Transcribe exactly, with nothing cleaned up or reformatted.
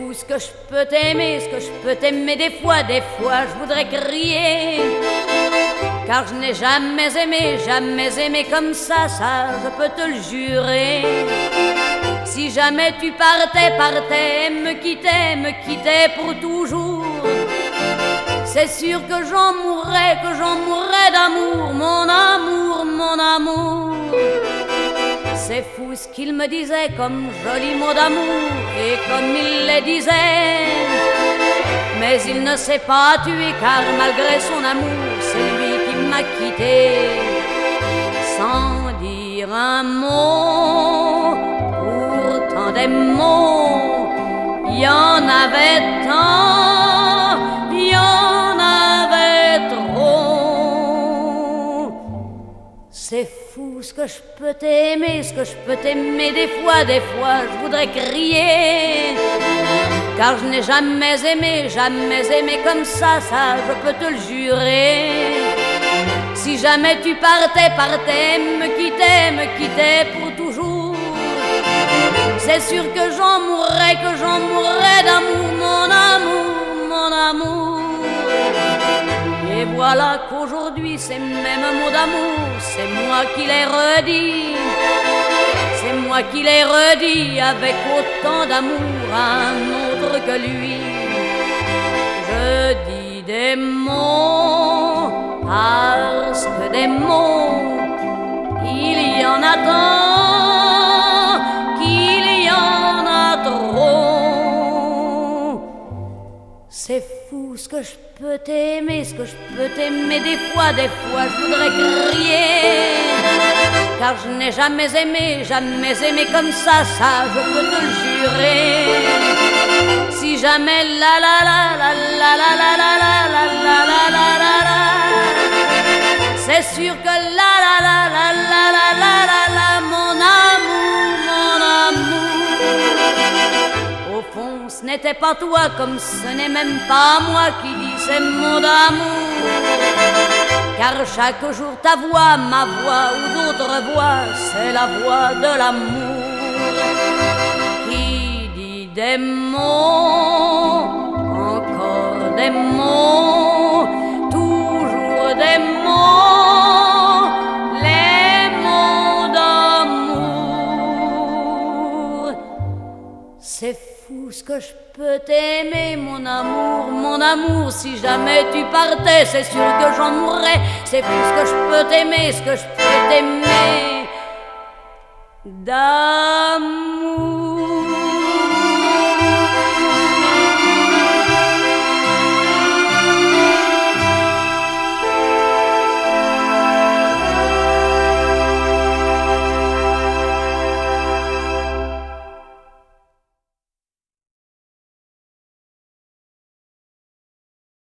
fou ce que je peux t'aimer, ce que je peux t'aimer des fois, des fois je voudrais crier. Car je n'ai jamais aimé, jamais aimé comme ça, ça je peux te le jurer. Si jamais tu partais, partais, me quittais, me quittais pour toujours, c'est sûr que j'en mourrais, que j'en mourrais d'amour, mon amour, mon amour. C'est fou ce qu'il me disait comme joli mot d'amour et comme il les disait. Mais il ne s'est pas tué car malgré son amour, c'est lui qui m'a quitté. Sans dire un mot, pourtant des mots, il y en avait tant, il y en avait trop. C'est fou ce que je peux t'aimer, ce que je peux t'aimer des fois, des fois je voudrais crier. Car je n'ai jamais aimé, jamais aimé comme ça, ça je peux te le jurer. Si jamais tu partais, partais, me quittais, me quittais pour toujours, c'est sûr que j'en mourrais, que j'en mourrais d'amour, mon amour, mon amour. Et voilà qu'aujourd'hui ces mêmes mots d'amour, c'est moi qui les redis, c'est moi qui les redis avec autant d'amour à un autre que lui. Je dis des mots parce que des mots, il y en a tant qu'il y en a trop. C'est fou ce que je peux t'aimer, ce que je peux t'aimer des fois, des fois je voudrais crier. Car je n'ai jamais aimé, jamais aimé comme ça, ça je peux te le jurer. Si jamais la la la la la la la la la la la la la la la, c'est sûr que la la la la la la la la la, mon amour, mon amour. Au fond ce n'était pas toi, comme ce n'est même pas moi qui dis ces mots d'amour. Car chaque jour ta voix, ma voix ou d'autres voix, c'est la voix de l'amour qui dit des mots, encore des mots, toujours des mots, les mots d'amour. C'est fou ce que je peux t'aimer, mon amour, mon amour. Si jamais tu partais, c'est sûr que j'en mourrais. C'est fou ce que je peux t'aimer, ce que je peux t'aimer d'amour.